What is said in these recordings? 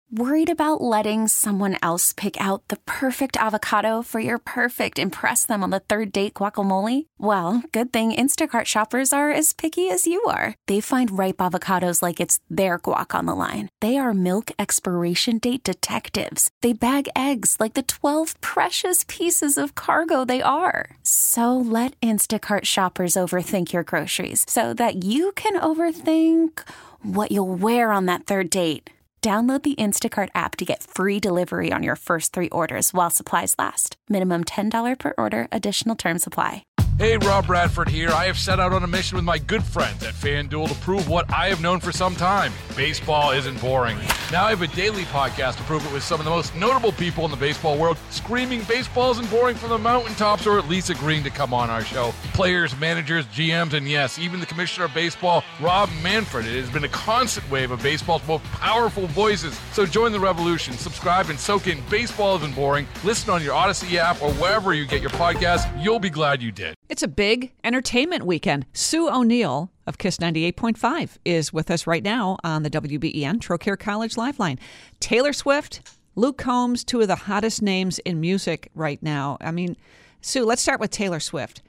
Worried about letting someone else pick out the perfect avocado for your perfect impress them on the third date guacamole? Well, good thing Instacart shoppers are as picky as you are. They find ripe avocados like it's their guac on the line. They are milk expiration date detectives. They bag eggs like the 12 precious pieces of cargo they are. So let Instacart shoppers overthink your groceries so that you can overthink what you'll wear on that third date. Download the Instacart app to get free delivery on your first 3 orders while supplies last. Minimum $10 per order. Additional terms apply. Hey, Rob Bradford here. I have set out on a mission with my good friends at FanDuel to prove what I have known for some time. Baseball isn't boring. Now I have a daily podcast to prove it with some of the most notable people in the baseball world, screaming baseball isn't boring from the mountaintops, or at least agreeing to come on our show. Players, managers, GMs, and yes, even the commissioner of baseball, Rob Manfred. It has been a constant wave of baseball's most powerful voices. So join the revolution. Subscribe and soak in Baseball Isn't Boring. Listen on your Odyssey app or wherever you get your podcasts. You'll be glad you did. It's a big entertainment weekend. Sue O'Neill of KISS 98.5 is with us right now on the WBEN Trocaire College Live Line. Taylor Swift, Luke Combs, 2 of the hottest names in music right now. I mean, Sue, let's start with Taylor Swift.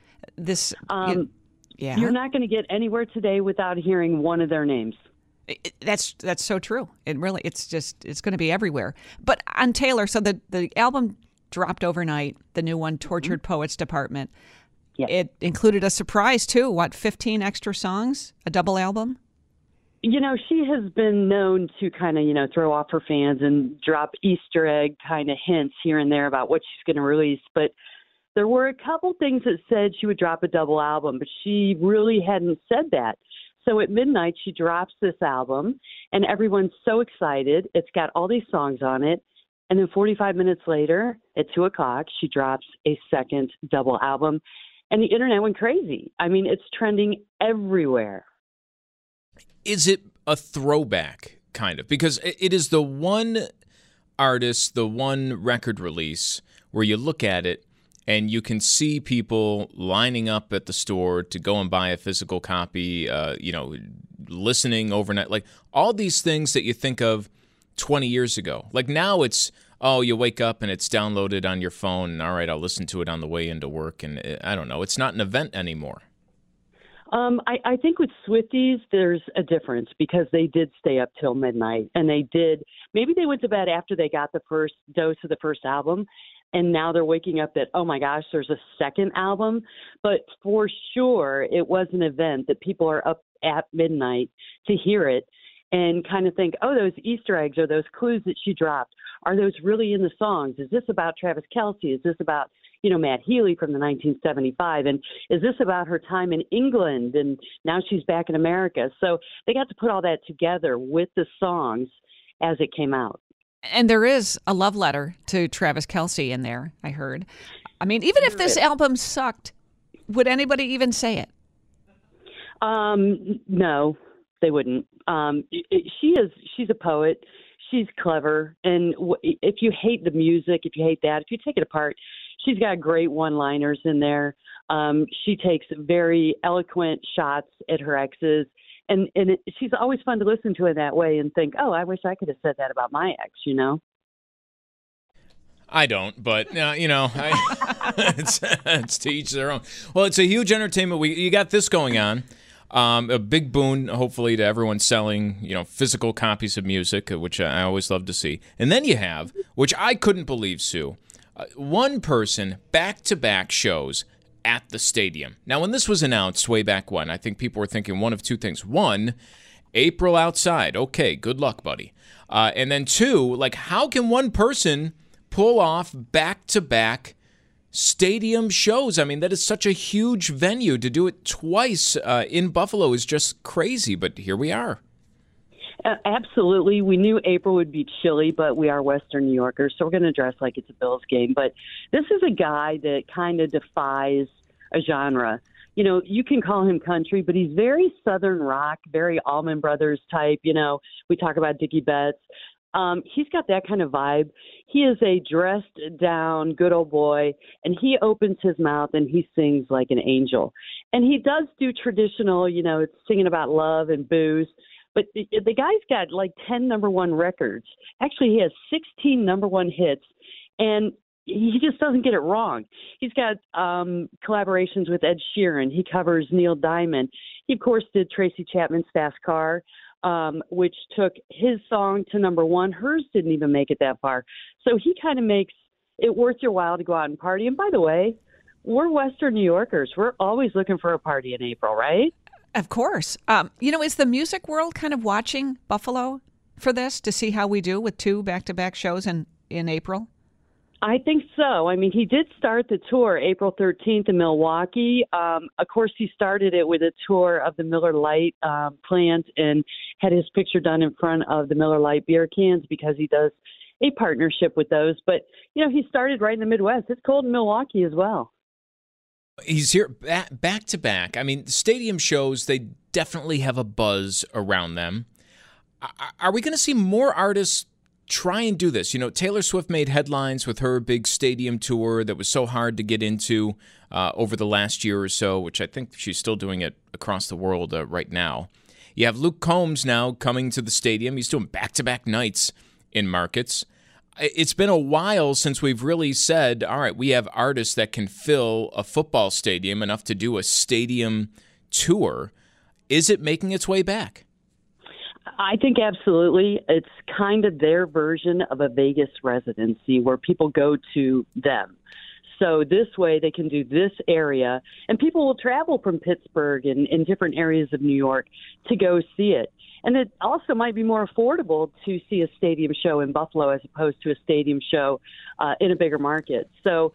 You're not going to get anywhere today without hearing one of their names. That's so true. It's going to be everywhere. But on Taylor, so the album dropped overnight, the new one, Tortured Poets Department. Yes. It included a surprise, too. 15 extra songs? A double album? You know, she has been known to kind of, throw off her fans and drop Easter egg kind of hints here and there about what she's going to release. But there were a couple things that said she would drop a double album, but she really hadn't said that. So at midnight, she drops this album, and everyone's so excited. It's got all these songs on it. And then 45 minutes later, at 2 o'clock, she drops a second double album. And the internet went crazy. I mean, it's trending everywhere. Is it a throwback, kind of? Because it is the one artist, the one record release where you look at it and you can see people lining up at the store to go and buy a physical copy, listening overnight. Like all these things that you think of 20 years ago. Like now it's, you wake up and it's downloaded on your phone, and all right, I'll listen to it on the way into work, and I don't know. It's not an event anymore. I think with Swifties, there's a difference because they did stay up till midnight, and maybe they went to bed after they got the first dose of the first album, and now they're waking up that, oh my gosh, there's a second album. But for sure, it was an event that people are up at midnight to hear it and kind of think, oh, those Easter eggs or those clues that she dropped, are those really in the songs? Is this about Travis Kelce? Is this about, Matt Healy from the 1975? And is this about her time in England? And now she's back in America. So they got to put all that together with the songs as it came out. And there is a love letter to Travis Kelce in there, I heard. I mean, even if this album sucked, would anybody even say it? No, they wouldn't. She's a poet. She's clever. And if you hate the music, if you hate that, if you take it apart, she's got great one-liners in there. She takes very eloquent shots at her exes. And she's always fun to listen to in that way and think, oh, I wish I could have said that about my ex, I don't, but, it's to each their own. Well, it's a huge entertainment week. You got this going on. A big boon, hopefully, to everyone selling, physical copies of music, which I always love to see. And then you have, which I couldn't believe, Sue, one person, back-to-back shows at the stadium. Now, when this was announced way back when, I think people were thinking one of two things. One, April outside. Okay, good luck, buddy. And then two, how can one person pull off back-to-back stadium shows? I mean, that is such a huge venue. To do it twice in Buffalo is just crazy, but here we are. Absolutely. We knew April would be chilly, but we are Western New Yorkers, so we're going to dress like it's a Bills game. But this is a guy that kind of defies a genre. You can call him country, but he's very Southern rock, very Allman Brothers type. We talk about Dickie Betts. He's got that kind of vibe. He is a dressed down good old boy, and he opens his mouth and he sings like an angel. And he does do traditional, it's singing about love and booze, But the guy's got like 10 number one records. Actually, he has 16 number one hits, and he just doesn't get it wrong. He's got collaborations with Ed Sheeran. He covers Neil Diamond. He, of course, did Tracy Chapman's Fast Car, which took his song to number one. Hers didn't even make it that far. So he kind of makes it worth your while to go out and party. And by the way, we're Western New Yorkers. We're always looking for a party in April, right? Of course. Is the music world kind of watching Buffalo for this to see how we do with 2 back-to-back shows in April? I think so. I mean, he did start the tour April 13th in Milwaukee. Of course, he started it with a tour of the Miller Lite plant and had his picture done in front of the Miller Lite beer cans because he does a partnership with those. But, he started right in the Midwest. It's cold in Milwaukee as well. He's here back to back. I mean, stadium shows, they definitely have a buzz around them. Are we going to see more artists try and do this? Taylor Swift made headlines with her big stadium tour that was so hard to get into over the last year or so, which I think she's still doing it across the world right now. You have Luke Combs now coming to the stadium. He's doing back-to-back nights in markets. It's been a while since we've really said, all right, we have artists that can fill a football stadium enough to do a stadium tour. Is it making its way back? I think absolutely. It's kind of their version of a Vegas residency where people go to them. So this way they can do this area, and people will travel from Pittsburgh and different areas of New York to go see it. And it also might be more affordable to see a stadium show in Buffalo as opposed to a stadium show in a bigger market. So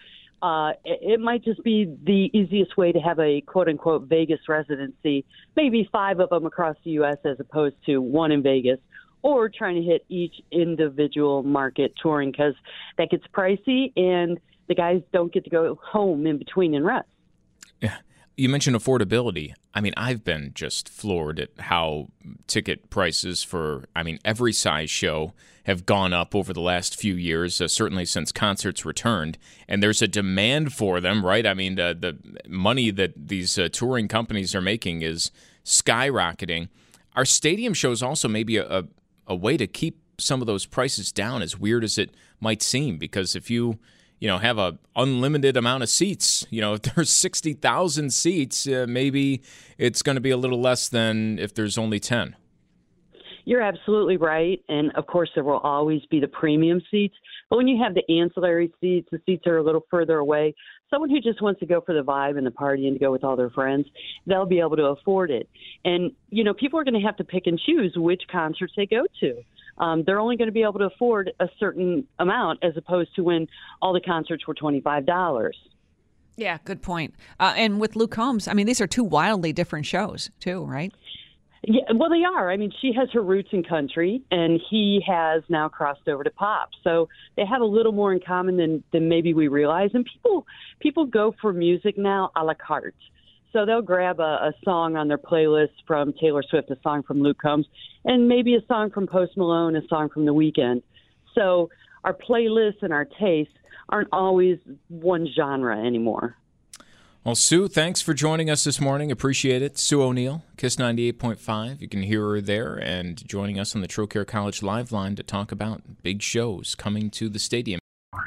it might just be the easiest way to have a quote-unquote Vegas residency, maybe 5 of them across the U.S. as opposed to 1 in Vegas, or trying to hit each individual market touring because that gets pricey and the guys don't get to go home in between and rest. Yeah. You mentioned affordability. I mean, I've been just floored at how ticket prices for, every size show have gone up over the last few years, certainly since concerts returned. And there's a demand for them, right? I mean, the money that these touring companies are making is skyrocketing. Are stadium shows also maybe a way to keep some of those prices down, as weird as it might seem? Because if you have a unlimited amount of seats. If there's 60,000 seats, maybe it's going to be a little less than if there's only 10. You're absolutely right. And, of course, there will always be the premium seats. But when you have the ancillary seats, the seats are a little further away. Someone who just wants to go for the vibe and the party and to go with all their friends, they'll be able to afford it. And, people are going to have to pick and choose which concerts they go to. They're only going to be able to afford a certain amount as opposed to when all the concerts were $25. Yeah, good point. And with Luke Combs, these are 2 wildly different shows too, right? Yeah, well, they are. She has her roots in country, and he has now crossed over to pop. So they have a little more in common than maybe we realize. And people go for music now a la carte. So they'll grab a song on their playlist from Taylor Swift, a song from Luke Combs, and maybe a song from Post Malone, a song from The Weeknd. So our playlists and our tastes aren't always one genre anymore. Well, Sue, thanks for joining us this morning. Appreciate it. Sue O'Neill, Kiss 98.5. You can hear her there and joining us on the Trocare College Live Line to talk about big shows coming to the stadium.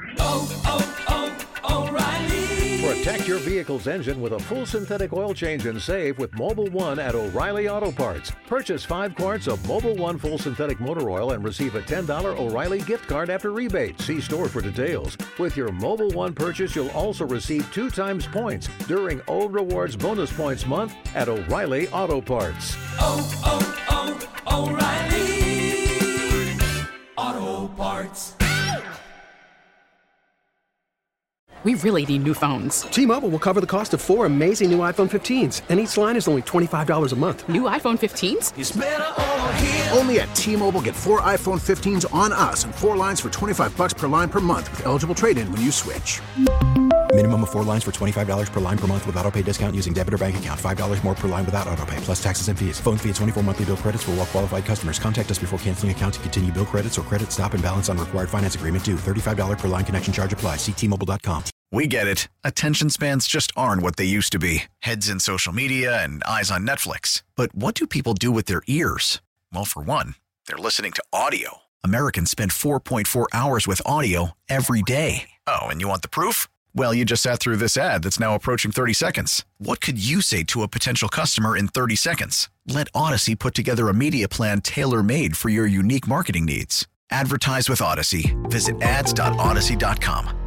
Protect your vehicle's engine with a full synthetic oil change and save with Mobil 1 at O'Reilly Auto Parts. Purchase 5 quarts of Mobil 1 full synthetic motor oil and receive a $10 O'Reilly gift card after rebate. See store for details. With your Mobil 1 purchase, you'll also receive 2 times points during Old Rewards Bonus Points Month at O'Reilly Auto Parts. O'Reilly Auto Parts. We really need new phones. T-Mobile will cover the cost of 4 amazing new iPhone 15s, and each line is only $25 a month. New iPhone 15s? It's better over here. Only at T-Mobile, get 4 iPhone 15s on us and 4 lines for $25 per line per month with eligible trade-in when you switch. Minimum of 4 lines for $25 per line per month with autopay discount using debit or bank account. $5 more per line without autopay, plus taxes and fees. Phone fee at 24 monthly bill credits for well-qualified customers. Contact us before canceling account to continue bill credits or credit stop and balance on required finance agreement due. $35 per line connection charge applies. See T-Mobile.com. We get it. Attention spans just aren't what they used to be. Heads in social media and eyes on Netflix. But what do people do with their ears? Well, for one, they're listening to audio. Americans spend 4.4 hours with audio every day. Oh, and you want the proof? Well, you just sat through this ad that's now approaching 30 seconds. What could you say to a potential customer in 30 seconds? Let Odyssey put together a media plan tailor-made for your unique marketing needs. Advertise with Odyssey. Visit ads.odyssey.com.